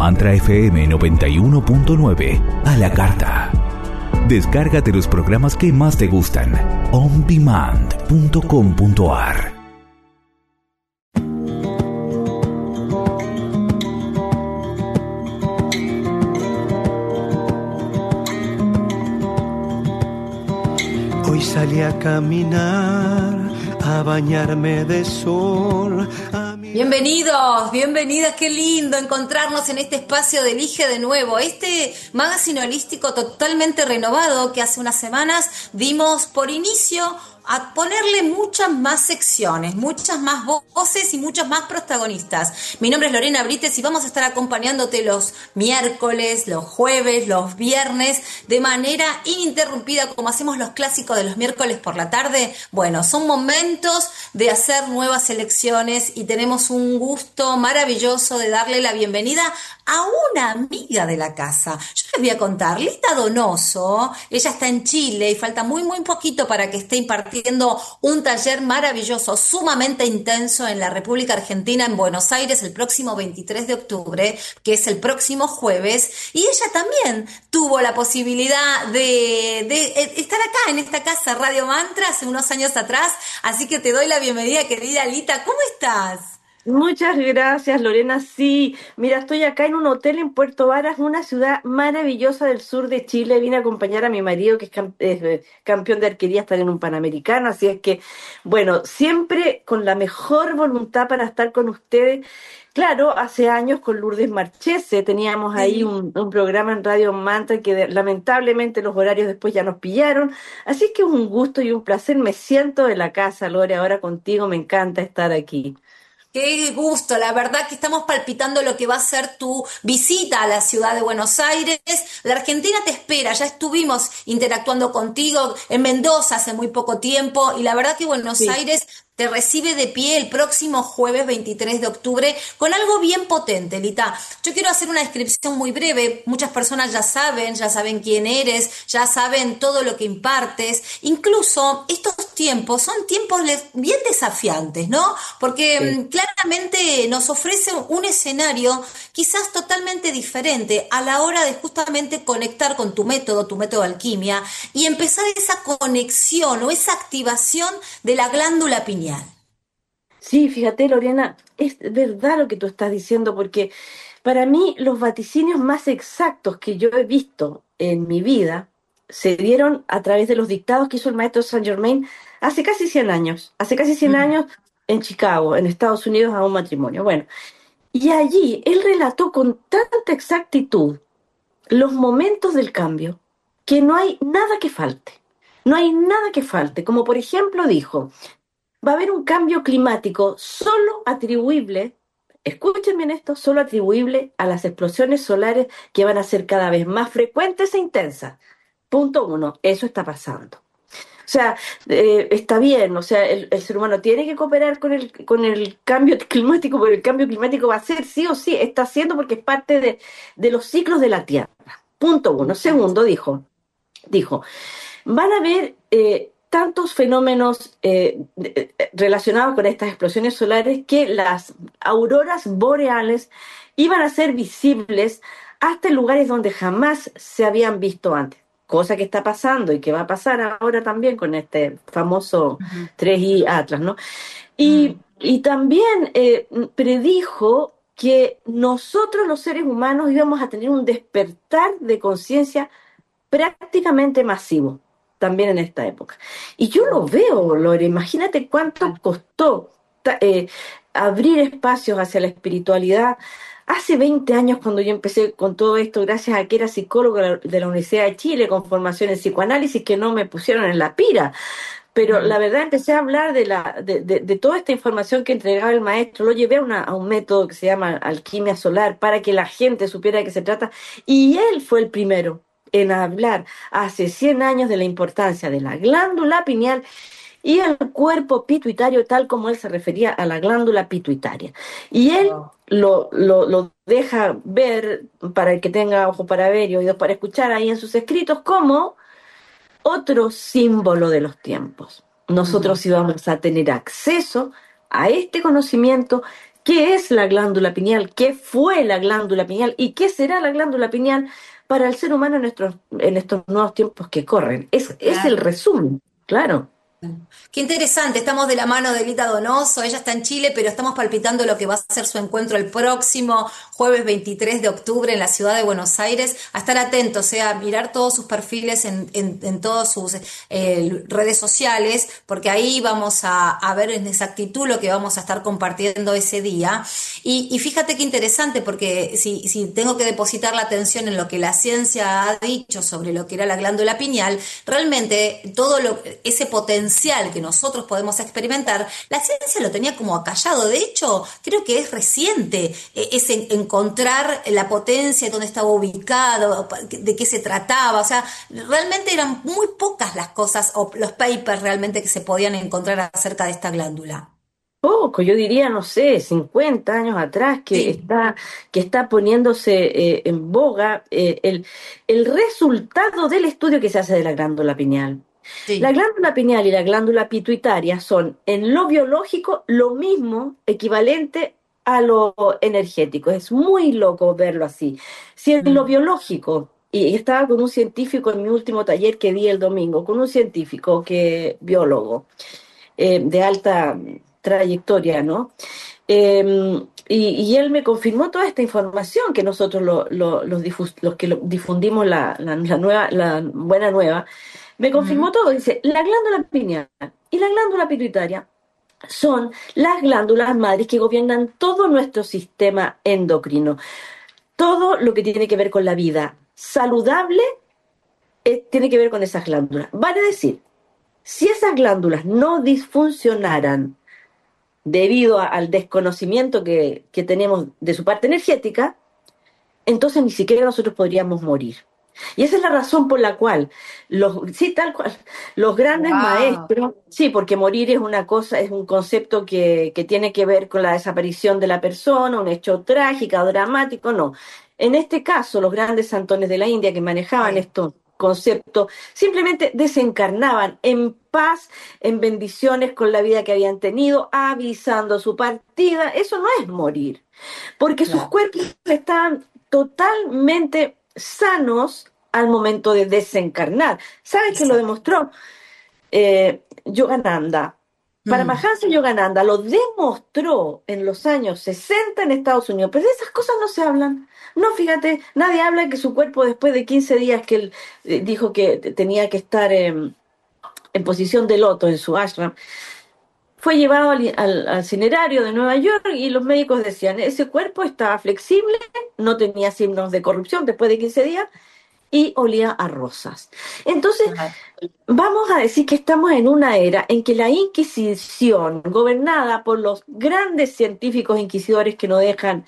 Mantra FM 91.9 a la carta. Descárgate los programas que más te gustan. ondemand.com.ar. Hoy salí a caminar, a bañarme de sol. Bienvenidos, bienvenidas, qué lindo encontrarnos en este espacio de Elige de Nuevo, este magazine holístico totalmente renovado que hace unas semanas dimos por inicio a ponerle muchas más secciones, muchas más voces y muchos más protagonistas. Mi nombre es Lorena Brites y vamos a estar acompañándote los miércoles, los jueves, los viernes, de manera ininterrumpida, como hacemos los clásicos de los miércoles por la tarde. Bueno, son momentos de hacer nuevas elecciones y tenemos un gusto maravilloso de darle la bienvenida a una amiga de la casa. Yo les voy a contar, Lita Donoso, ella está en Chile y falta muy poquito para que esté impartiendo un taller maravilloso, sumamente intenso en la República Argentina, en Buenos Aires, el próximo 23 de octubre, que es el próximo jueves, y ella también tuvo la posibilidad de estar acá en esta casa, Radio Mantra, hace unos años atrás, así que te doy la bienvenida, querida Lita. ¿Cómo estás? Muchas gracias, Lorena. Sí, mira, estoy acá en un hotel en Puerto Varas, una ciudad maravillosa del sur de Chile. Vine a acompañar a mi marido, que es campeón de arquería, a estar en un Panamericano. Así es que, bueno, siempre con la mejor voluntad para estar con ustedes. Claro, hace años con Lourdes Marchese teníamos ahí un programa en Radio Mantra que lamentablemente los horarios después ya nos pillaron. Así que es un gusto y un placer. Me siento de la casa, Lore, ahora contigo. Me encanta estar aquí. Qué gusto, la verdad que estamos palpitando lo que va a ser tu visita a la ciudad de Buenos Aires. La Argentina te espera, ya estuvimos interactuando contigo en Mendoza hace muy poco tiempo y la verdad que Buenos Aires te recibe de pie el próximo jueves 23 de octubre con algo bien potente, Lita. Yo quiero hacer una descripción muy breve. Muchas personas ya saben quién eres, ya saben todo lo que impartes. Incluso estos tiempos son tiempos bien desafiantes, ¿no? Porque claramente nos ofrece un escenario quizás totalmente diferente a la hora de justamente conectar con tu método alquimia y empezar esa conexión o esa activación de la glándula pineal. Sí, fíjate, Lorena, es verdad lo que tú estás diciendo, porque para mí los vaticinios más exactos que yo he visto en mi vida se dieron a través de los dictados que hizo el maestro Saint Germain hace casi 100 años, en Chicago, en Estados Unidos, a un matrimonio. Bueno, y allí él relató con tanta exactitud los momentos del cambio que no hay nada que falte. No hay nada que falte. Como por ejemplo dijo, va a haber un cambio climático solo atribuible, escuchen bien esto, solo atribuible a las explosiones solares que van a ser cada vez más frecuentes e intensas. Punto 1, eso está pasando. O sea, está bien, o sea, el ser humano tiene que cooperar con el cambio climático, porque el cambio climático va a ser sí o sí, está haciendo porque es parte de los ciclos de la Tierra. Punto 1. Segundo, dijo, van a haber tantos fenómenos relacionados con estas explosiones solares que las auroras boreales iban a ser visibles hasta en lugares donde jamás se habían visto antes. Cosa que está pasando y que va a pasar ahora también con este famoso 3i Atlas, ¿no? Y también predijo que nosotros los seres humanos íbamos a tener un despertar de conciencia prácticamente masivo también en esta época. Y yo lo veo, Lore, imagínate cuánto costó abrir espacios hacia la espiritualidad. Hace 20 años cuando yo empecé con todo esto, gracias a que era psicóloga de la Universidad de Chile con formación en psicoanálisis, que no me pusieron en la pira, pero la verdad empecé a hablar de toda esta información que entregaba el maestro, lo llevé a un método que se llama alquimia solar para que la gente supiera de qué se trata, y él fue el primero en hablar hace 100 años de la importancia de la glándula pineal y el cuerpo pituitario, tal como él se refería a la glándula pituitaria. Y él lo deja ver, para el que tenga ojo para ver y oídos para escuchar, ahí en sus escritos, como otro símbolo de los tiempos. Nosotros íbamos a tener acceso a este conocimiento ¿Qué es la glándula pineal? ¿Qué fue la glándula pineal? ¿Y qué será la glándula pineal para el ser humano en estos nuevos tiempos que corren? Es el Claro. resumen, claro. Qué interesante, estamos de la mano de Lita Donoso, ella está en Chile, pero estamos palpitando lo que va a ser su encuentro el próximo jueves 23 de octubre en la ciudad de Buenos Aires. A estar atentos, a mirar todos sus perfiles en todas sus redes sociales, porque ahí vamos a ver en exactitud lo que vamos a estar compartiendo ese día. Y fíjate qué interesante, porque si tengo que depositar la atención en lo que la ciencia ha dicho sobre lo que era la glándula pineal, realmente ese potencial que nosotros podemos experimentar, la ciencia lo tenía como acallado. De hecho, creo que es reciente ese encontrar la potencia, dónde estaba ubicado, de qué se trataba. O sea, realmente eran muy pocas las cosas o los papers realmente que se podían encontrar acerca de esta glándula. Poco, yo diría, no sé, 50 años atrás Sí, que está poniéndose en boga el resultado del estudio que se hace de la glándula pineal. La sí. glándula pineal y la glándula pituitaria son en lo biológico lo mismo, equivalente a lo energético. Es muy loco verlo así. Si en lo Mm. biológico, y estaba con un científico en mi último taller que di el domingo, con un científico biólogo, de alta trayectoria, ¿no? Y él me confirmó toda esta información que nosotros los que difundimos la buena nueva, me confirmó Mm. todo. Dice, la glándula pineal y la glándula pituitaria son las glándulas madres que gobiernan todo nuestro sistema endocrino. Todo lo que tiene que ver con la vida saludable tiene que ver con esas glándulas. Vale decir, si esas glándulas no disfuncionaran debido al desconocimiento que tenemos de su parte energética, entonces ni siquiera nosotros podríamos morir. Y esa es la razón por la cual sí, tal cual, los grandes Wow. maestros, sí, porque morir es una cosa, es un concepto que tiene que ver con la desaparición de la persona, un hecho trágico, dramático, no. En este caso, los grandes santones de la India que manejaban Sí, estos conceptos, simplemente desencarnaban en paz, en bendiciones con la vida que habían tenido, avisando su partida. Eso no es morir, porque sus claro. cuerpos estaban totalmente sanos al momento de desencarnar. ¿Sabes que lo Exacto. demostró Yogananda? Mm. Paramahansa Yogananda lo demostró en los años 60 en Estados Unidos, pero de esas cosas no se hablan. No, fíjate, nadie habla de que su cuerpo después de 15 días que él dijo que tenía que estar en posición de loto en su ashram, fue llevado al cinerario de Nueva York y los médicos decían, ese cuerpo estaba flexible, no tenía signos de corrupción después de 15 días y olía a rosas. Entonces, Claro. vamos a decir que estamos en una era en que la Inquisición, gobernada por los grandes científicos inquisidores que no dejan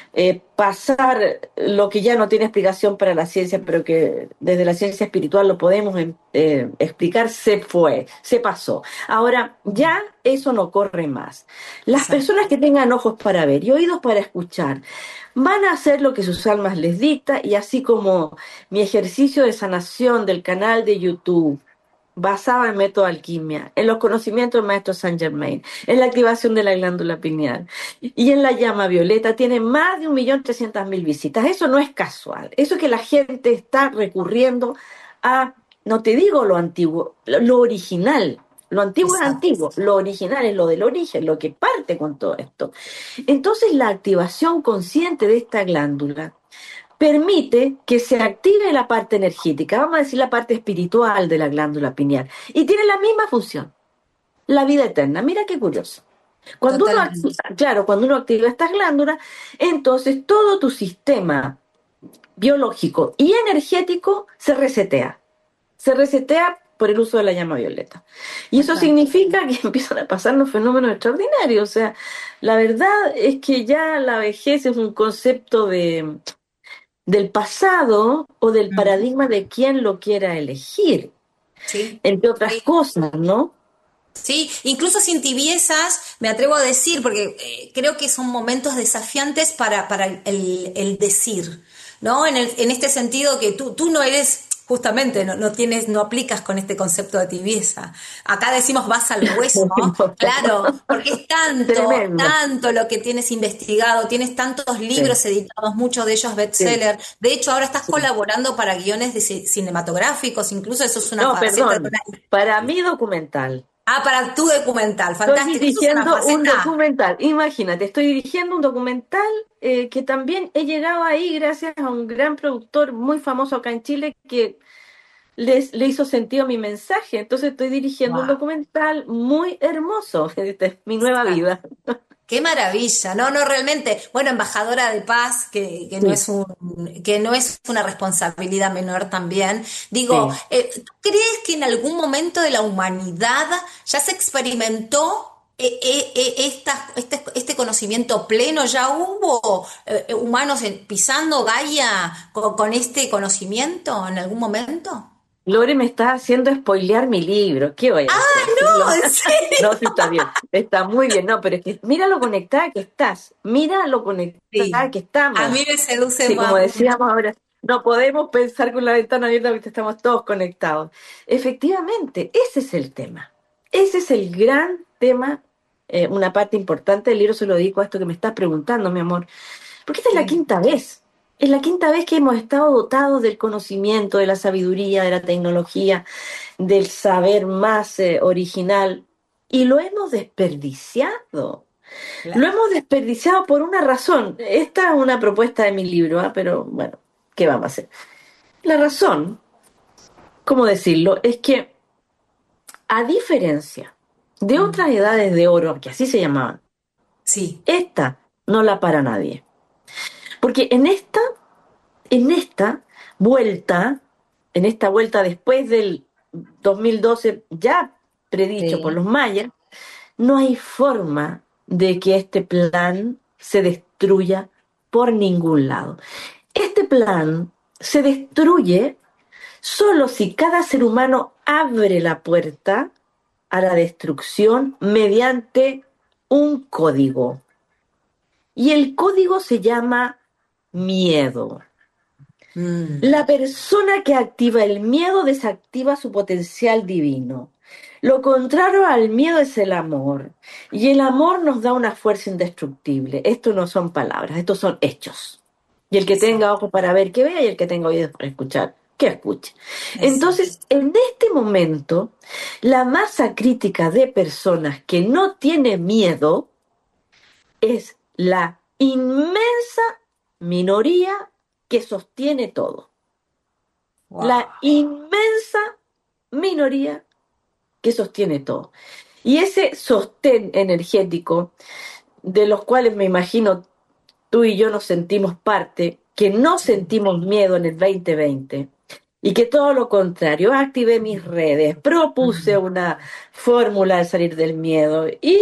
pasar lo que ya no tiene explicación para la ciencia, pero que desde la ciencia espiritual lo podemos explicar, se pasó. Ahora, ya eso no corre más. Las Exacto. personas que tengan ojos para ver y oídos para escuchar van a hacer lo que sus almas les dicta, y así como mi ejercicio de sanación del canal de YouTube basado en método alquimia, en los conocimientos del maestro Saint Germain, en la activación de la glándula pineal y en la llama violeta, tiene más de 1.300.000 visitas. Eso no es casual. Eso es que la gente está recurriendo a, no te digo lo antiguo, lo original. Lo antiguo es Exacto. antiguo, lo original es lo del origen, lo que parte con todo esto. Entonces la activación consciente de esta glándula permite que se active la parte energética, vamos a decir la parte espiritual de la glándula pineal, y tiene la misma función, la vida eterna. Mira qué curioso. Totalmente. Cuando uno activa estas glándulas, entonces todo tu sistema biológico y energético se resetea por el uso de la llama violeta. Y eso Total. significa que empiezan a pasarnos fenómenos extraordinarios. O sea, la verdad es que ya la vejez es un concepto del pasado o del Mm. paradigma de quien lo quiera elegir, Sí. entre otras Sí. cosas, ¿no? Sí, incluso sin tibiezas, me atrevo a decir, porque creo que son momentos desafiantes para el decir, ¿no? En este sentido que tú no eres justamente no aplicas con este concepto de tibieza. Acá decimos vas al hueso, claro, porque es Tremendo. tanto lo que tienes investigado, tienes tantos Sí, libros editados, muchos de ellos sí, bestseller. De hecho, ahora estás sí. colaborando para guiones cinematográficos, incluso eso es una No, faceta de perdón. una... Para mi documental. Ah, para tu documental, Estoy fantástico, eso es una dirigiendo un faceta. documental. Imagínate, estoy dirigiendo un documental que también he llegado ahí gracias a un gran productor muy famoso acá en Chile que le hizo sentido mi mensaje. Entonces estoy dirigiendo un Wow. documental muy hermoso. Esta es mi nueva vida. Qué maravilla, no, no, realmente, bueno, embajadora de paz, Sí, que no es una responsabilidad menor también. Digo, sí. ¿tú crees que en algún momento de la humanidad ya se experimentó este conocimiento pleno? ¿Ya hubo humanos pisando Gaia con este conocimiento en algún momento? Lore me está haciendo spoilear mi libro. ¿Qué voy a hacer? Si No, en No, serio. sí está bien. Está muy bien. No, pero es que mira lo conectada que estás. Mira lo conectada Sí, que a estamos. mí me seduce Sí, como más. decíamos ahora, no podemos pensar con la ventana abierta porque estamos todos conectados. Efectivamente, ese es el tema. Ese es el gran tema. Una parte importante del libro se lo dedico a esto que me estás preguntando, mi amor. Porque esta es la Sí. quinta vez. Es la quinta vez que hemos estado dotados del conocimiento, de la sabiduría, de la tecnología, del saber más original. Y lo hemos desperdiciado. Lo Claro. hemos desperdiciado por una razón. Esta es una propuesta de mi libro, ¿ah? Pero bueno, ¿qué vamos a hacer? La razón, ¿cómo decirlo? Es que a diferencia de Mm. otras edades de oro, que así se llamaban, Sí, esta no la para nadie. Porque en vuelta, en esta vuelta después del 2012, ya predicho por sí. los mayas, no hay forma de que este plan se destruya por ningún lado. Este plan se destruye solo si cada ser humano abre la puerta a la destrucción mediante un código. Y el código se llama miedo. Mm, La persona que activa el miedo desactiva su potencial divino. Lo contrario al miedo es el amor. Y el amor nos da una fuerza indestructible. Esto no son palabras, estos son hechos. Y el que sí, tenga ojos para ver, que vea, y el que tenga oídos para escuchar, que escuche. eso. Entonces, en este momento, la masa crítica de personas que no tiene miedo es la inmensa minoría que sostiene todo. La Wow. inmensa minoría que sostiene todo. Y ese sostén energético, de los cuales me imagino tú y yo nos sentimos parte, que no sentimos miedo en el 2020, y que todo lo contrario, activé mis redes, propuse Mm, una fórmula de salir del miedo y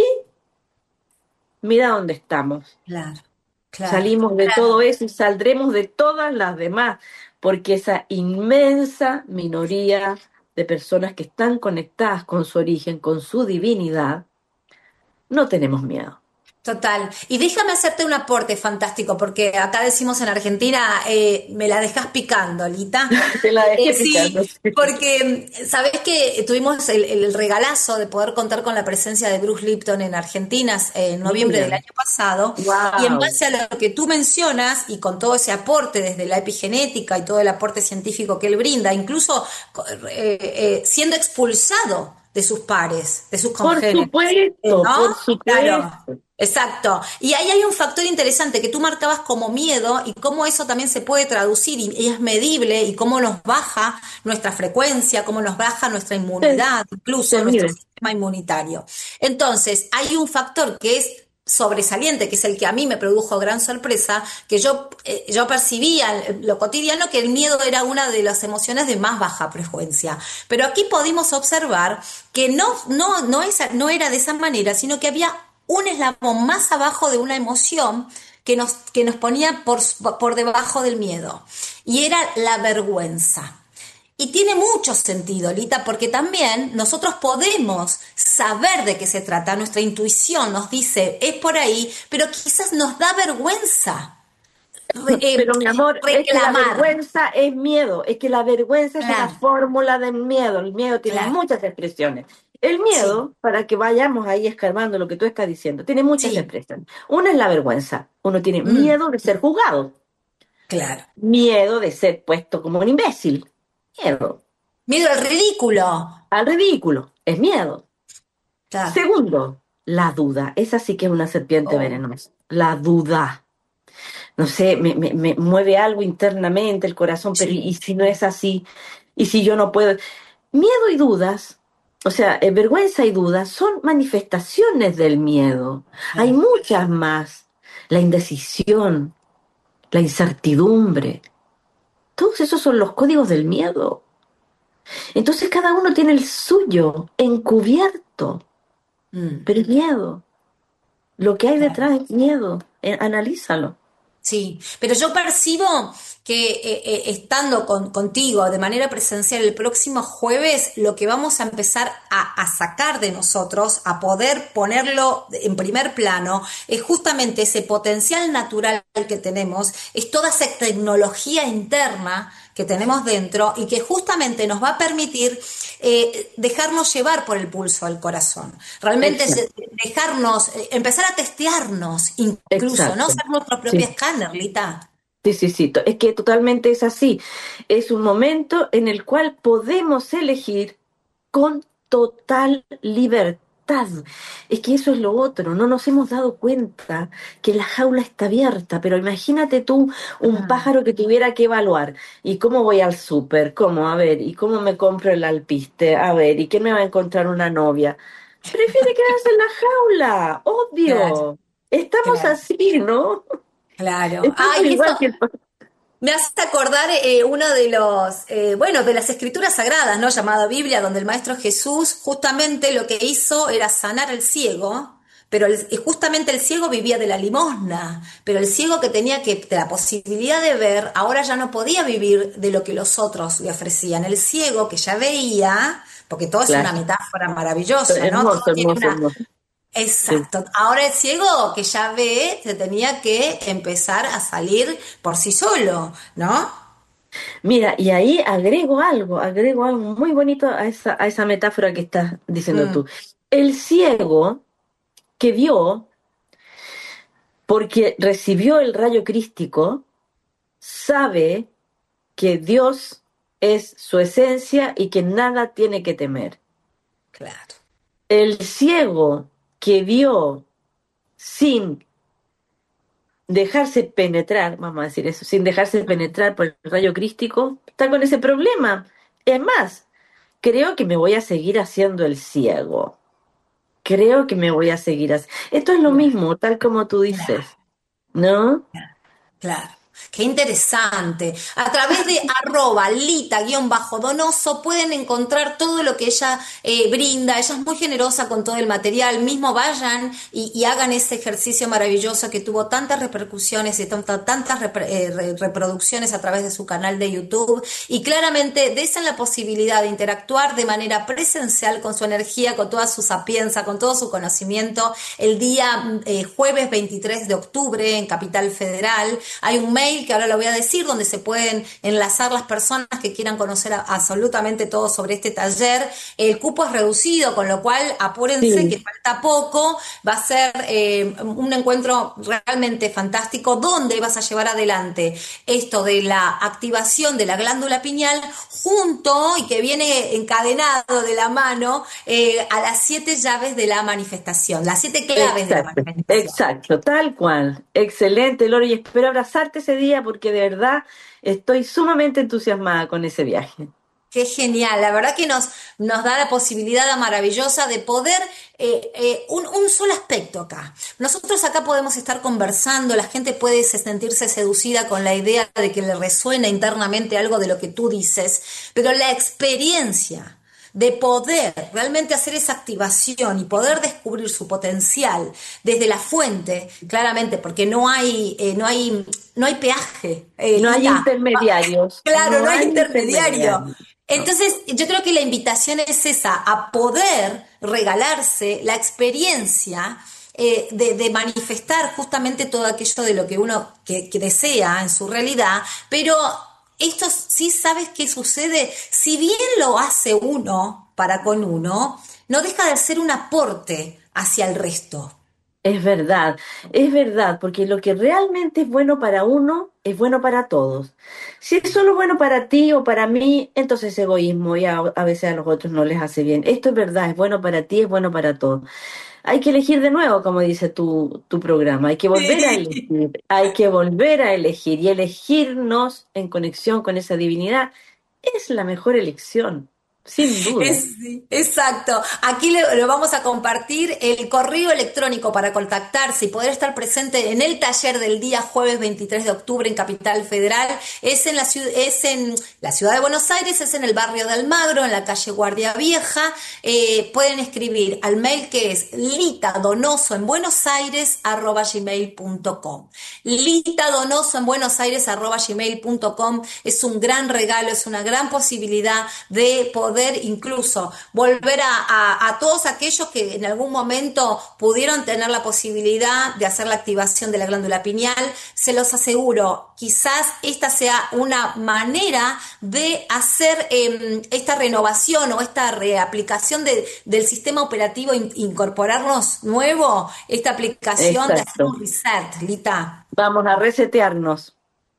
mira dónde estamos. claro, claro. Salimos de todo eso y saldremos de todas las demás, porque esa inmensa minoría de personas que están conectadas con su origen, con su divinidad, no tenemos miedo. Total. Y déjame hacerte un aporte fantástico, porque acá decimos en Argentina, me la dejas picando, Lita. Te la dejé Sí, picando. porque sabés que tuvimos el regalazo de poder contar con la presencia de Bruce Lipton en Argentina en noviembre Mira, del año pasado, y en wow. base a lo que tú mencionas y con todo ese aporte desde la epigenética y todo el aporte científico que él brinda, incluso siendo expulsado de sus pares, de sus congéneres, ¿no? Por Claro. supuesto. Exacto. Y ahí hay un factor interesante que tú marcabas como miedo y cómo eso también se puede traducir y es medible y cómo nos baja nuestra frecuencia, cómo nos baja nuestra inmunidad, incluso Se nuestro mide. sistema inmunitario. Entonces, hay un factor que es sobresaliente, que es el que a mí me produjo gran sorpresa, que yo percibía en lo cotidiano que el miedo era una de las emociones de más baja frecuencia. Pero aquí pudimos observar que no era de esa manera, sino que había un eslabón más abajo de una emoción que nos ponía por debajo del miedo, y era la vergüenza. Y tiene mucho sentido, Lita, porque también nosotros podemos saber de qué se trata, nuestra intuición nos dice, es por ahí, pero quizás nos da vergüenza Pero mi amor, es que la reclamar. vergüenza es miedo, es que la vergüenza es una Claro, fórmula del miedo. El miedo tiene claro, muchas expresiones. El sí, miedo, para que vayamos ahí escarbando lo que tú estás diciendo, tiene muchas sí, expresiones. Una es la vergüenza. Uno tiene mm, miedo de ser juzgado, claro. miedo de ser puesto como un imbécil, miedo Miedo al ridículo. al ridículo, es miedo. Claro. Segundo, la duda. Esa sí que es una serpiente Oh, venenosa. La duda. No sé, me mueve algo internamente el corazón, pero sí, ¿y si no es así? ¿Y si yo no puedo? Miedo y dudas, o sea, vergüenza y dudas son manifestaciones del miedo. Hay claro. muchas más. La indecisión, la incertidumbre, todos esos son los códigos del miedo. Entonces cada uno tiene el suyo encubierto, Mm, pero es miedo. Lo que hay claro. detrás es miedo. Analízalo. Sí, pero yo percibo que estando contigo de manera presencial el próximo jueves, lo que vamos a empezar a sacar de nosotros, a poder ponerlo en primer plano, es justamente ese potencial natural que tenemos, es toda esa tecnología interna que tenemos dentro y que justamente nos va a permitir dejarnos llevar por el pulso del corazón. Realmente Exacto. dejarnos, empezar a testearnos incluso, ¿no? Exacto. Ser nuestro propio Sí. escáner, Lita. Sí, sí, sí, es que totalmente es así. Es un momento en el cual podemos elegir con total libertad. Es que eso es lo otro, no nos hemos dado cuenta que la jaula está abierta, pero imagínate tú un Ah, pájaro que tuviera que evaluar, ¿y cómo voy al súper? ¿Cómo? A ver, ¿y cómo me compro el alpiste? A ver, ¿y qué me va a encontrar una novia? Prefiere quedarse en la jaula, claro, obvio. Estamos claro, así, ¿no? claro. Estamos Ay, eso igual que el me hace acordar uno de los, bueno, de las escrituras sagradas, ¿no? Llamada Biblia, donde el Maestro Jesús justamente lo que hizo era sanar al ciego, pero justamente el ciego vivía de la limosna, pero el ciego que tenía la posibilidad de ver, ahora ya no podía vivir de lo que los otros le ofrecían. El ciego que ya veía, porque todo es una Claro. metáfora maravillosa, ¿no? Todo Hermoso, tiene hermoso, una. hermoso. Sí. Exacto. Ahora el ciego que ya ve se tenía que empezar a salir por sí solo, ¿no? Mira, y ahí agrego algo muy bonito a esa metáfora que estás diciendo Mm, tú. El ciego que vio, porque recibió el rayo crístico, sabe que Dios es su esencia y que nada tiene que temer. claro. El ciego que vio sin dejarse penetrar, vamos a decir eso, sin dejarse Mm, penetrar por el rayo crístico, está con ese problema. Es más, creo que me voy a seguir haciendo el ciego. Creo que me voy a seguir haciendo. Esto es lo claro, mismo, tal como tú claro, dices, ¿no? claro. Qué interesante. A través de @lita_donoso pueden encontrar todo lo que ella brinda. Ella es muy generosa con todo el material. Mismo vayan y hagan ese ejercicio maravilloso que tuvo tantas repercusiones y tantas reproducciones a través de su canal de YouTube. Y claramente desen la posibilidad de interactuar de manera presencial con su energía, con toda su sapiencia, con todo su conocimiento. El día jueves 23 de octubre en Capital Federal hay un mail que ahora lo voy a decir, donde se pueden enlazar las personas que quieran conocer absolutamente todo sobre este taller. El cupo es reducido, con lo cual apúrense que Sí, falta poco. Va a ser un encuentro realmente fantástico donde vas a llevar adelante esto de la activación de la glándula pineal junto y que viene encadenado de la mano a las 7 llaves de la manifestación, las 7 claves de la exacto, manifestación. exacto, tal cual. Excelente, Lore, y espero abrazarte ese día porque de verdad estoy sumamente entusiasmada con ese viaje. Qué genial, la verdad que nos da la posibilidad maravillosa de poder, un solo aspecto acá. Nosotros acá podemos estar conversando, la gente puede sentirse seducida con la idea de que le resuena internamente algo de lo que tú dices, pero la experiencia de poder realmente hacer esa activación y poder descubrir su potencial desde la fuente, claramente, porque no hay peaje, No hay Lita. intermediarios, Claro, no no hay hay intermediario. intermediarios. No. Entonces, yo creo que la invitación es esa, a poder regalarse la experiencia de manifestar justamente todo aquello de lo que uno que desea en su realidad, pero esto sí sabes qué sucede, si bien lo hace uno para con uno, no deja de ser un aporte hacia el resto. Es verdad, porque lo que realmente es bueno para uno es bueno para todos. Si es solo bueno para ti o para mí, entonces es egoísmo y a veces a los otros no les hace bien. Esto es verdad, es bueno para ti, es bueno para todos. Hay que elegir de nuevo, como dice tu programa, hay que volver a Sí. elegir, hay que volver a elegir y elegirnos en conexión con esa divinidad es la mejor elección, sin duda. Sí, exacto. Aquí lo vamos a compartir el correo electrónico para contactarse y poder estar presente en el taller del día jueves 23 de octubre en Capital Federal. Es en la ciudad de Buenos Aires, es en el barrio de Almagro, en la calle Guardia Vieja. Pueden escribir al mail que es litadonoso en Buenos Aires @gmail.com. Litadonoso en Buenos Aires @gmail.com es un gran regalo, es una gran posibilidad de poder incluso volver a todos aquellos que en algún momento pudieron tener la posibilidad de hacer la activación de la glándula pineal. Se los aseguro, quizás esta sea una manera de hacer esta renovación o esta reaplicación del sistema operativo, incorporarnos nuevo, esta aplicación de hacer Exacto. un reset, Lita. Vamos a resetearnos.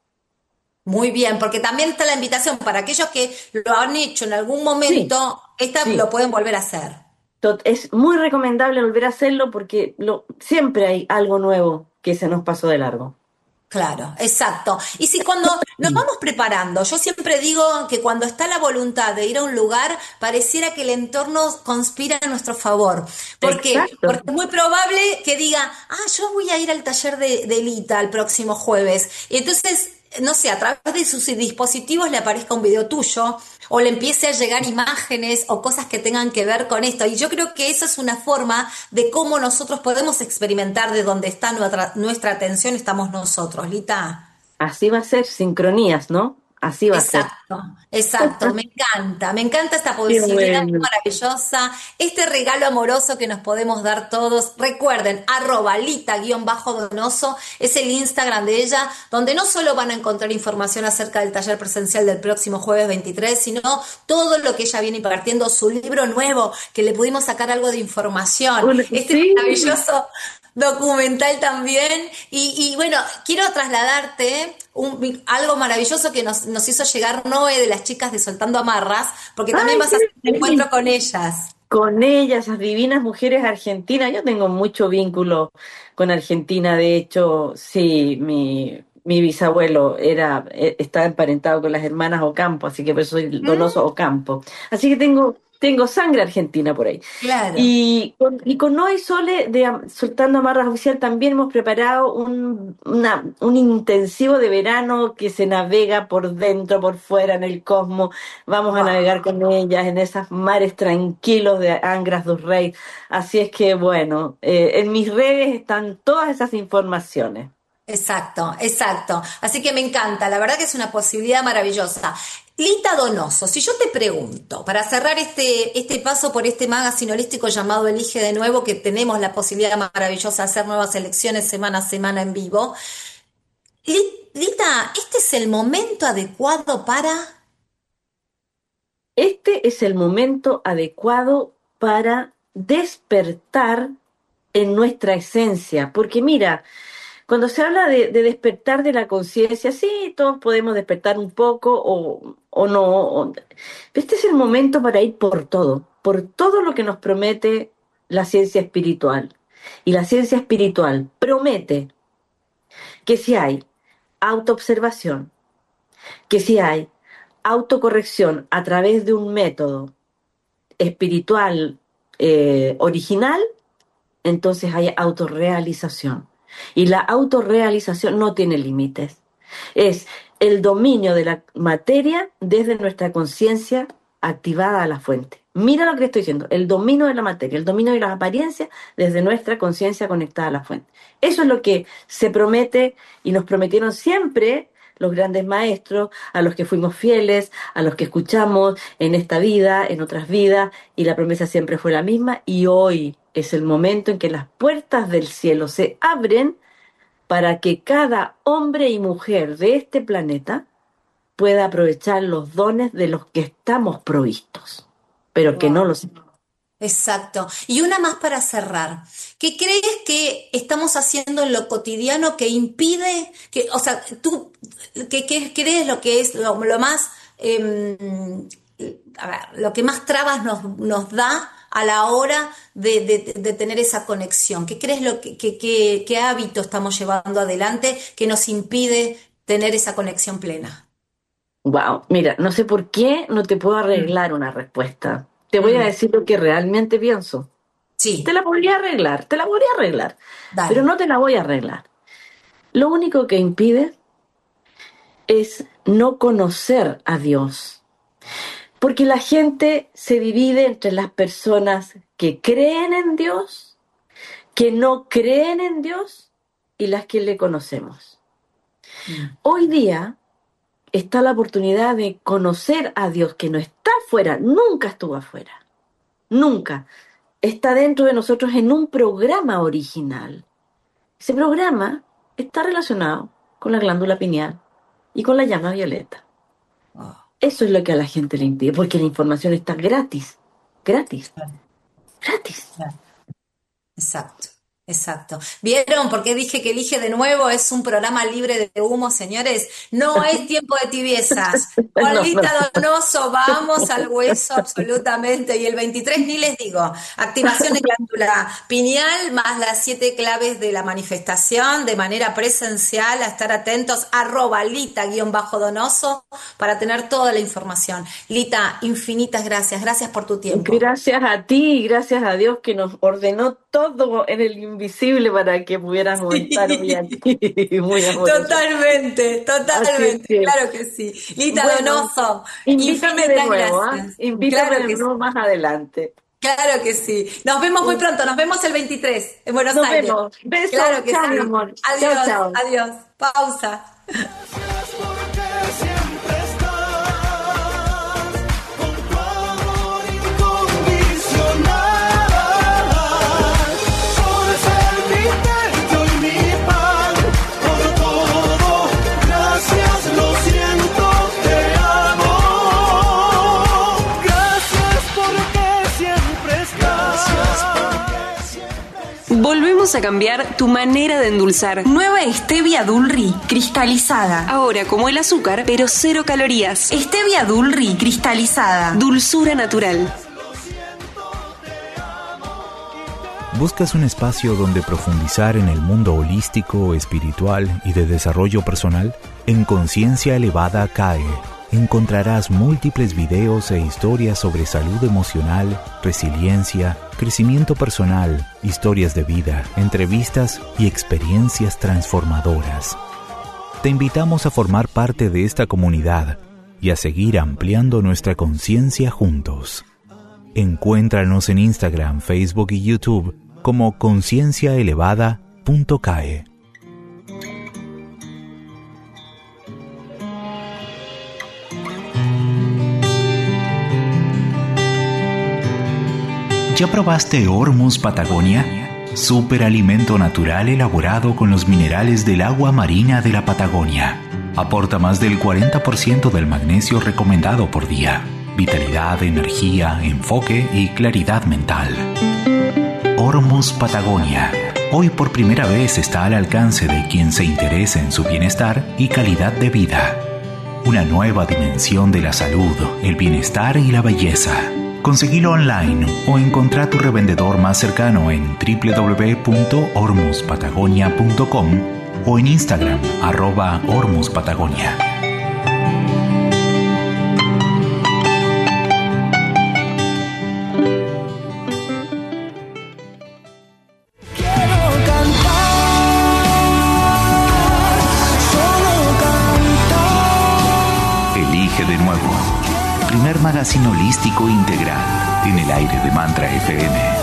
Muy bien, porque también está la invitación para aquellos que lo han hecho en algún Sí, momento, esta sí. lo pueden volver a hacer. Es muy recomendable volver a hacerlo porque siempre hay algo nuevo que se nos pasó de largo. Claro, exacto. Y si cuando nos vamos preparando, yo siempre digo que cuando está la voluntad de ir a un lugar, pareciera que el entorno conspira a nuestro favor. ¿Por qué? Exacto. Porque es muy probable que diga, yo voy a ir al taller de Lita el próximo jueves. Y entonces, no sé, a través de sus dispositivos le aparezca un video tuyo o le empiece a llegar imágenes o cosas que tengan que ver con esto. Y yo creo que eso es una forma de cómo nosotros podemos experimentar de dónde está nuestra atención, estamos nosotros, Lita. Así va a ser, sincronías, ¿no? Así va a ser. Exacto, exacto, me encanta esta Qué posibilidad bueno. maravillosa, este regalo amoroso que nos podemos dar todos. Recuerden, @lita_donoso es el Instagram de ella, donde no solo van a encontrar información acerca del taller presencial del próximo jueves 23, sino todo lo que ella viene impartiendo, su libro nuevo, que le pudimos sacar algo de información, este Sí, maravilloso documental también. Y bueno, quiero trasladarte algo maravilloso que nos hizo llegar Noé de las chicas de Soltando Amarras, porque también ay, vas qué a hacer un encuentro feliz. con ellas. Con ellas, esas divinas mujeres argentinas. Yo tengo mucho vínculo con Argentina. De hecho, sí, mi bisabuelo estaba emparentado con las hermanas Ocampo, así que por eso soy Donoso Mm, Ocampo. Así que tengo sangre argentina por ahí. claro. Y con Noy Sole de Soltando Amarras Oficial también hemos preparado un intensivo de verano que se navega por dentro, por fuera, en el cosmos. Vamos a navegar Wow. con ellas en esos mares tranquilos de Angras dos Reis. Así es que, bueno, en mis redes están todas esas informaciones. Exacto, exacto. Así que me encanta, la verdad que es una posibilidad maravillosa. Lita Donoso, si yo te pregunto, para cerrar este paso por este magazine holístico llamado Elige de Nuevo, que tenemos la posibilidad maravillosa de hacer nuevas elecciones semana a semana en vivo, Lita, ¿este es el momento adecuado para? Este es el momento adecuado para despertar en nuestra esencia, porque mira, cuando se habla de despertar de la conciencia, sí, todos podemos despertar un poco o no. Este es el momento para ir por todo lo que nos promete la ciencia espiritual. Y la ciencia espiritual promete que si hay autoobservación, que si hay autocorrección a través de un método espiritual original, entonces hay autorrealización. Y la autorrealización no tiene límites. Es el dominio de la materia desde nuestra conciencia activada a la fuente. Mira lo que estoy diciendo, el dominio de la materia, el dominio de las apariencias desde nuestra conciencia conectada a la fuente. Eso es lo que se promete y nos prometieron siempre los grandes maestros, a los que fuimos fieles, a los que escuchamos en esta vida, en otras vidas, y la promesa siempre fue la misma y hoy es el momento en que las puertas del cielo se abren para que cada hombre y mujer de este planeta pueda aprovechar los dones de los que estamos provistos, pero que no Wow. los... Exacto. Y una más para cerrar. ¿Qué crees que estamos haciendo en lo cotidiano que impide que, o sea, tú, qué crees lo que es lo más, a ver, lo que más trabas nos da a la hora de tener esa conexión? ¿Qué crees qué hábito estamos llevando adelante que nos impide tener esa conexión plena? Wow, mira, no sé por qué no te puedo Mm, arreglar una respuesta. Te voy a mm. decir lo que realmente pienso. Sí, Te la podría arreglar, pero dale. no te la voy a arreglar. Lo único que impide es no conocer a Dios, porque la gente se divide entre las personas que creen en Dios, que no creen en Dios y las que le conocemos. Mm. Hoy día está la oportunidad de conocer a Dios, que no está afuera, nunca estuvo afuera, nunca. Está dentro de nosotros en un programa original. Ese programa está relacionado con la glándula pineal y con la llama violeta. Oh. Eso es lo que a la gente le impide, porque la información está gratis, gratis, gratis. Exacto, exacto. ¿Vieron por qué dije que Elige de Nuevo es un programa libre de humo, señores? No es tiempo de tibiezas. Con No, no. Lita Donoso, vamos al hueso absolutamente. Y el 23 ni les digo, activación de glándula pineal más las 7 claves de la manifestación de manera presencial, a estar atentos, @Lita_Donoso para tener toda la información. Lita, infinitas gracias, gracias por tu tiempo. Gracias a ti y gracias a Dios que nos ordenó todo en el invisible para que pudiéramos estar hoy aquí, muy amorosos. Totalmente, Así es totalmente, que, claro que sí. Lita bueno, Donoso, invítame de infinitas nuevo, ¿ah? gracias. Invítame Claro de que sí, nuevo más adelante. claro que sí. Nos vemos muy pronto, nos vemos el 23 en Buenos Nos Aires. vemos. Claro Besos, que chao, mi sí. amor. Chao, Adiós, chao. adiós. Pausa. Gracias porque siempre estás con tu amor incondicional. Por ser mi techo y mi pan, por todo, gracias, lo siento, te amo. Gracias porque siempre estás. Volvemos a cambiar tu manera de endulzar. Nueva Stevia Dulri, cristalizada. Ahora como el azúcar, pero 0 calorías. Stevia Dulri, cristalizada. Dulzura natural. ¿Buscas un espacio donde profundizar en el mundo holístico, espiritual y de desarrollo personal? En Conciencia Elevada CAE encontrarás múltiples videos e historias sobre salud emocional, resiliencia, crecimiento personal, historias de vida, entrevistas y experiencias transformadoras. Te invitamos a formar parte de esta comunidad y a seguir ampliando nuestra conciencia juntos. Encuéntranos en Instagram, Facebook y YouTube como concienciaelevada.cae. ¿Ya probaste Hormuz Patagonia? Superalimento natural elaborado con los minerales del agua marina de la Patagonia. Aporta más del 40% del magnesio recomendado por día. Vitalidad, energía, enfoque y claridad mental. Hormuz Patagonia. Hoy por primera vez está al alcance de quien se interese en su bienestar y calidad de vida. Una nueva dimensión de la salud, el bienestar y la belleza. Conseguilo online o encontrá tu revendedor más cercano en www.hormuzpatagonia.com o en Instagram @hormuzpatagonia. Quiero cantar, solo cantar. Elige de nuevo. Primer magazine holístico integral en el aire de Mantra FM.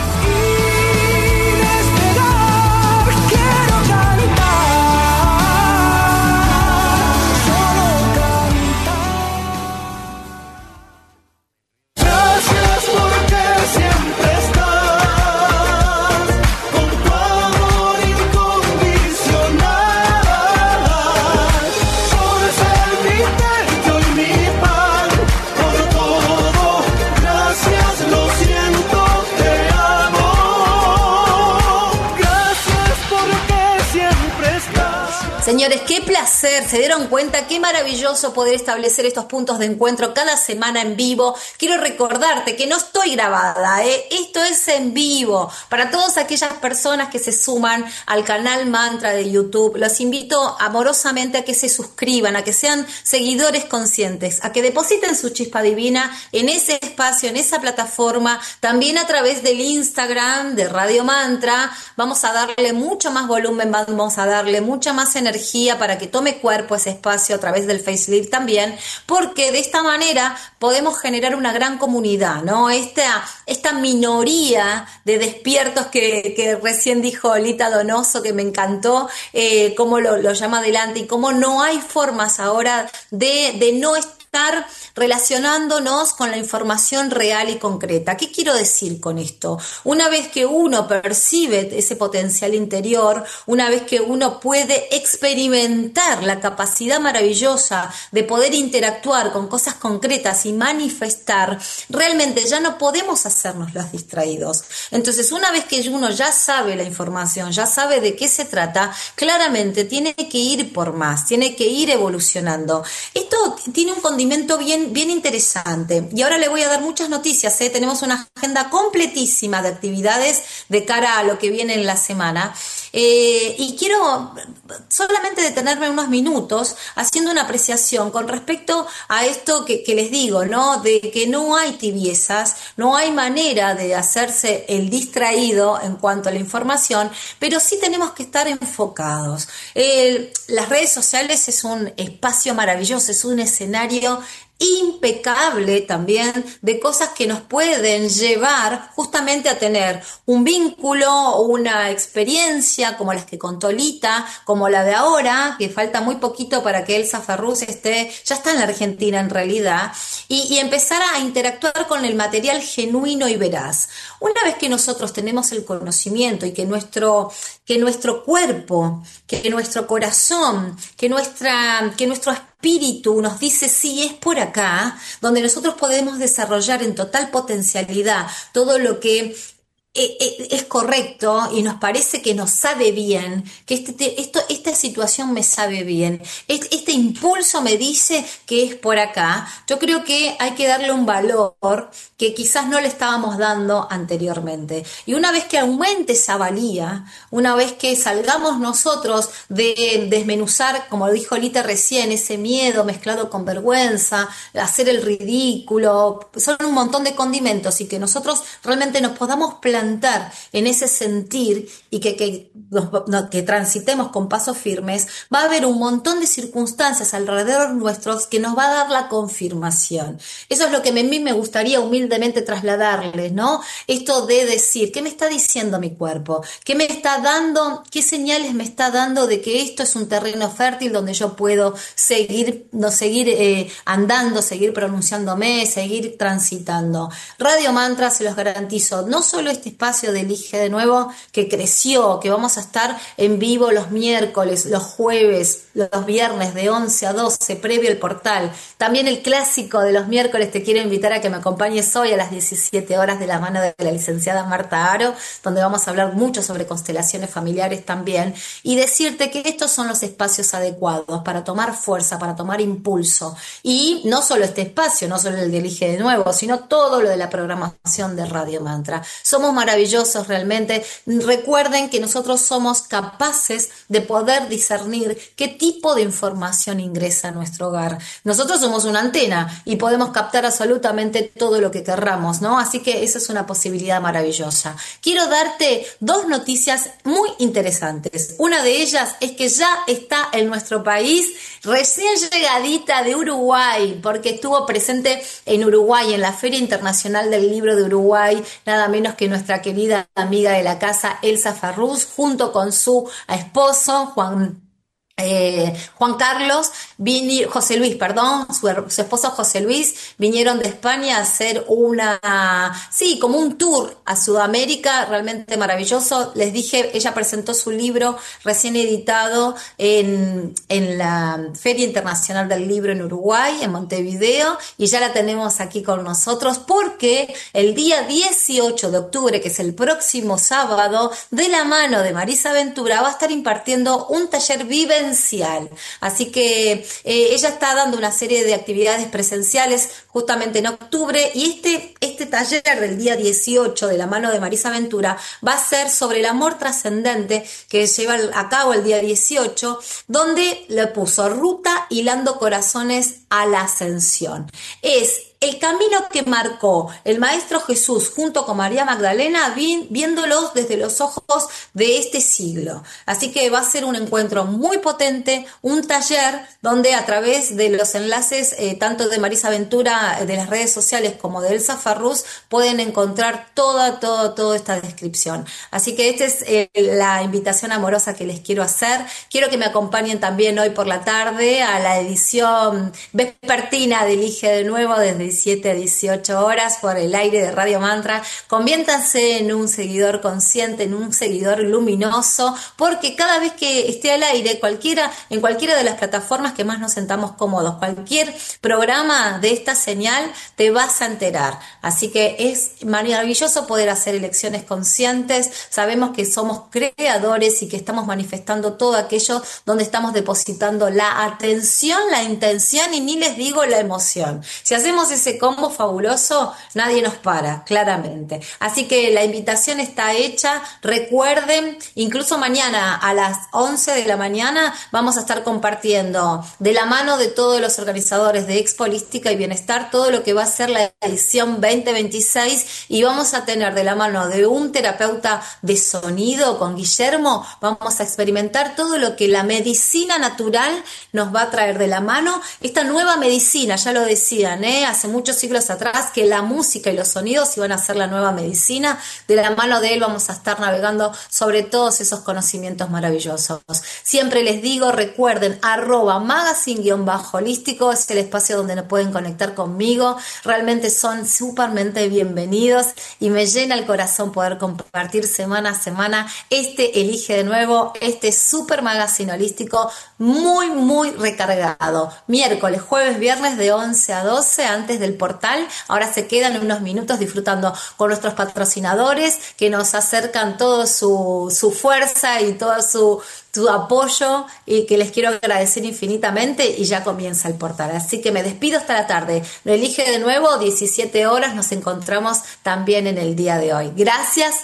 Esperar, quiero cantar, solo cantar. Gracias porque siempre estás Señores, qué placer, se dieron cuenta, qué maravilloso poder establecer estos puntos de encuentro cada semana en vivo. Quiero recordarte que no estoy grabada, esto es en vivo. Para todas aquellas personas que se suman al canal Mantra de YouTube, los invito amorosamente a que se suscriban, a que sean seguidores conscientes, a que depositen su chispa divina en ese espacio, en esa plataforma, también a través del Instagram de Radio Mantra. Vamos a darle mucho más volumen, vamos a darle mucha más energía para que tome cuerpo ese espacio a través del facelift también, porque de esta manera podemos generar una gran comunidad, ¿no? Esta minoría de despiertos que recién dijo Lita Donoso, que me encantó cómo lo llama adelante y cómo no hay formas ahora de no estar relacionándonos con la información real y concreta. ¿Qué quiero decir con esto? Una vez que uno percibe ese potencial interior, una vez que uno puede experimentar la capacidad maravillosa de poder interactuar con cosas concretas y manifestar, realmente ya no podemos hacernos los distraídos. Entonces, una vez que uno ya sabe la información, ya sabe de qué se trata, claramente tiene que ir por más, tiene que ir evolucionando. Esto tiene un condimento bien interesante, y ahora le voy a dar muchas noticias, tenemos una agenda completísima de actividades de cara a lo que viene en la semana, y quiero solamente detenerme unos minutos haciendo una apreciación con respecto a esto que les digo, ¿no? De que no hay tibiezas, no hay manera de hacerse el distraído en cuanto a la información, pero sí tenemos que estar enfocados. Las redes sociales es un espacio maravilloso, es un escenario impecable también de cosas que nos pueden llevar justamente a tener un vínculo, una experiencia como las que contó Lita, como la de ahora, que falta muy poquito para que Elsa Ferruz ya está en la Argentina en realidad, y empezar a interactuar con el material genuino y veraz. Una vez que nosotros tenemos el conocimiento y que nuestro cuerpo, que nuestro corazón, que nuestro espíritu nos dice sí, es por acá, donde nosotros podemos desarrollar en total potencialidad todo lo que es correcto y nos parece que nos sabe bien, que esta situación me sabe bien, este impulso me dice que es por acá. Yo creo que hay que darle un valor que quizás no le estábamos dando anteriormente. Y una vez que aumente esa valía, una vez que salgamos nosotros de desmenuzar, como dijo Lita recién, ese miedo mezclado con vergüenza, hacer el ridículo, son un montón de condimentos, y que nosotros realmente nos podamos plantar en ese sentir y que transitemos con pasos firmes, va a haber un montón de circunstancias alrededor nuestros que nos va a dar la confirmación. Eso es lo que a mí me gustaría humildemente trasladarles, ¿no? Esto de decir, ¿qué me está diciendo mi cuerpo? ¿Qué me está dando? ¿Qué señales me está dando de que esto es un terreno fértil donde yo puedo seguir andando, seguir pronunciándome, seguir transitando? Radio Mantra, se los garantizo, no solo este espacio de Elige de Nuevo que creció, que vamos a estar en vivo los miércoles, los jueves, los viernes de 11 a 12, previo al portal. También el clásico de los miércoles, te quiero invitar a que me acompañes hoy a las 17 horas de la mano de la licenciada Marta Aro, donde vamos a hablar mucho sobre constelaciones familiares también, y decirte que estos son los espacios adecuados para tomar fuerza, para tomar impulso. Y no solo este espacio, no solo el de Elige de Nuevo, sino todo lo de la programación de Radio Mantra. Somos maravillosos realmente. Recuerden que nosotros somos capaces de poder discernir qué tipo de información ingresa a nuestro hogar. Nosotros somos una antena y podemos captar absolutamente todo lo que querramos, ¿no? Así que esa es una posibilidad maravillosa. Quiero darte dos noticias muy interesantes. Una de ellas es que ya está en nuestro país, recién llegadita de Uruguay, porque estuvo presente en Uruguay, en la Feria Internacional del Libro de Uruguay, nada menos que nuestra querida amiga de la casa, Elsa Ferruz, junto con su esposo, Juan Carlos, José Luis, perdón, su esposo José Luis, vinieron de España a hacer como un tour a Sudamérica, realmente maravilloso. Les dije, ella presentó su libro recién editado en la Feria Internacional del Libro en Uruguay, en Montevideo, y ya la tenemos aquí con nosotros porque el día 18 de octubre, que es el próximo sábado, de la mano de Marisa Ventura, va a estar impartiendo un taller vivencial vivencial. Así que ella está dando una serie de actividades presenciales justamente en octubre, y este taller del día 18 de la mano de Marisa Ventura va a ser sobre el amor trascendente, que lleva a cabo el día 18, donde le puso Ruta Hilando Corazones a la Ascensión. Es el camino que marcó el Maestro Jesús junto con María Magdalena, viéndolos desde los ojos de este siglo. Así que va a ser un encuentro muy potente, un taller donde a través de los enlaces tanto de Marisa Ventura, de las redes sociales, como de Elsa Farrús, pueden encontrar toda esta descripción. Así que esta es la invitación amorosa que les quiero hacer. Quiero que me acompañen también hoy por la tarde a la edición vespertina de Elige de Nuevo, desde 17 a 18 horas por el aire de Radio Mantra. Conviértanse en un seguidor consciente, en un seguidor luminoso, porque cada vez que esté al aire, en cualquiera de las plataformas que más nos sentamos cómodos, cualquier programa de esta señal, te vas a enterar. Así que es maravilloso poder hacer elecciones conscientes. Sabemos que somos creadores y que estamos manifestando todo aquello donde estamos depositando la atención, la intención y ni les digo la emoción. Si hacemos ese combo fabuloso, nadie nos para, claramente. Así que la invitación está hecha. Recuerden, incluso mañana a las 11 de la mañana vamos a estar compartiendo de la mano de todos los organizadores de Expo Holística y Bienestar todo lo que va a ser la edición 2026, y vamos a tener de la mano de un terapeuta de sonido con Guillermo, vamos a experimentar todo lo que la medicina natural nos va a traer de la mano. Esta nueva medicina, ya lo decían, hace muchos siglos atrás, que la música y los sonidos iban a ser la nueva medicina. De la mano de él vamos a estar navegando sobre todos esos conocimientos maravillosos. Siempre les digo, recuerden, @magazine_holístico es el espacio donde nos pueden conectar conmigo. Realmente son súpermente bienvenidos y me llena el corazón poder compartir semana a semana Elige de Nuevo, super magazine holístico muy recargado. Miércoles, jueves, viernes de 11 a 12 antes del portal. Ahora se quedan unos minutos disfrutando con nuestros patrocinadores que nos acercan toda su fuerza y todo su apoyo, y que les quiero agradecer infinitamente, y ya comienza el portal. Así que me despido hasta la tarde. Lo Elige de Nuevo, 17 horas, nos encontramos también en el día de hoy. Gracias.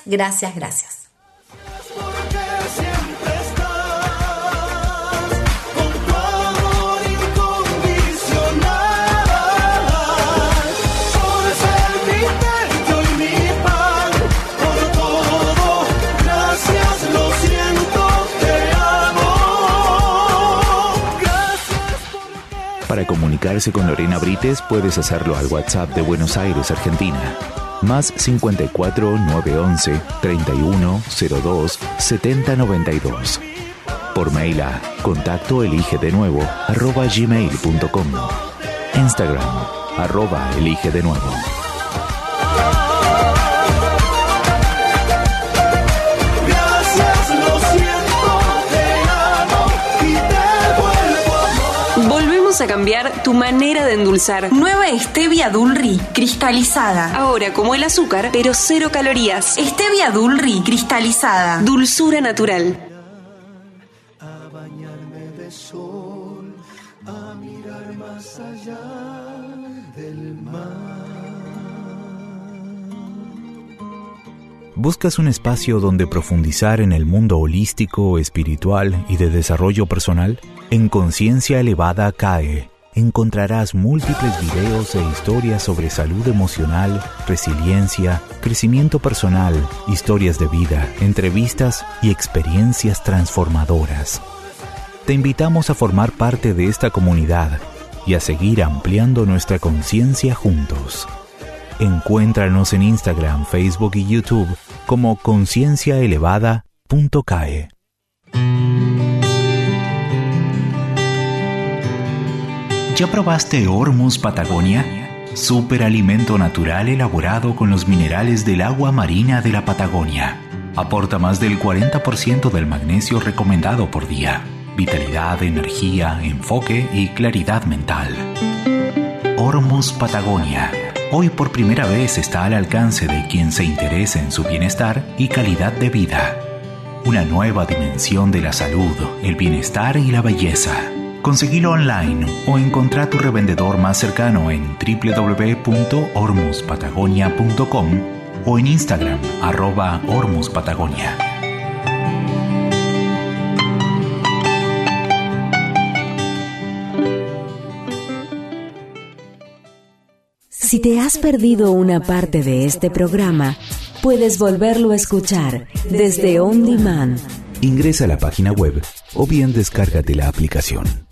Para comunicarse con Lorena Brites puedes hacerlo al WhatsApp de Buenos Aires, Argentina. Más 54 911 3102 7092. Por mail a contactoeligedenuevo@gmail.com. Instagram @eligedenuevo. Volvemos a cambiar tu manera de endulzar. Nueva Stevia Dulri, cristalizada. Ahora como el azúcar, pero 0 calorías. Stevia Dulri, cristalizada. Dulzura natural. A bañarme de sol, a mirar más allá del mar. ¿Buscas un espacio donde profundizar en el mundo holístico, espiritual y de desarrollo personal? En Conciencia Elevada CAE encontrarás múltiples videos e historias sobre salud emocional, resiliencia, crecimiento personal, historias de vida, entrevistas y experiencias transformadoras. Te invitamos a formar parte de esta comunidad y a seguir ampliando nuestra conciencia juntos. Encuéntranos en Instagram, Facebook y YouTube como concienciaelevada.cae. ¿Ya probaste Hormuz Patagonia? Superalimento natural elaborado con los minerales del agua marina de la Patagonia. Aporta más del 40% del magnesio recomendado por día. Vitalidad, energía, enfoque y claridad mental. Hormuz Patagonia. Hoy por primera vez está al alcance de quien se interese en su bienestar y calidad de vida. una nueva dimensión de la salud, el bienestar y la belleza. Conseguilo online o encontrá tu revendedor más cercano en www.hormuspatagonia.com o en Instagram @hormuspatagonia. Si te has perdido una parte de este programa, puedes volverlo a escuchar desde On Demand. Ingresa a la página web o bien descárgate la aplicación.